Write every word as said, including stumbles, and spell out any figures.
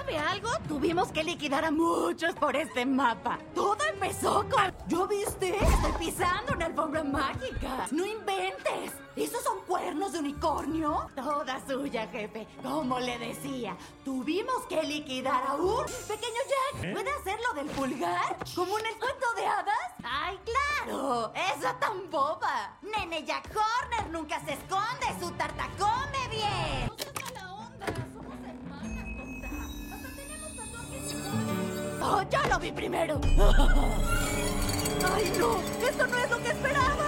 ¿Sabe algo? Tuvimos que liquidar a muchos por este mapa. Todo empezó con... ¿Yo viste? Estoy pisando una alfombra mágica. ¡No inventes! ¿Esos son cuernos de unicornio? Toda suya, jefe. Como le decía, tuvimos que liquidar a un... Pequeño Jack, ¿Eh? ¿puede hacerlo del pulgar? ¿Como en el cuento de hadas? ¡Ay, claro! ¡Esa tan boba! Nene Jack Horner nunca se esconde. ¡Su tarta come bien! No seas mala onda. Somos hermanas, tonta. Hasta tenemos tatuajes iguales. ¡Oh, yo lo vi primero! ¡Ay, no! ¡Esto no es lo que esperaba!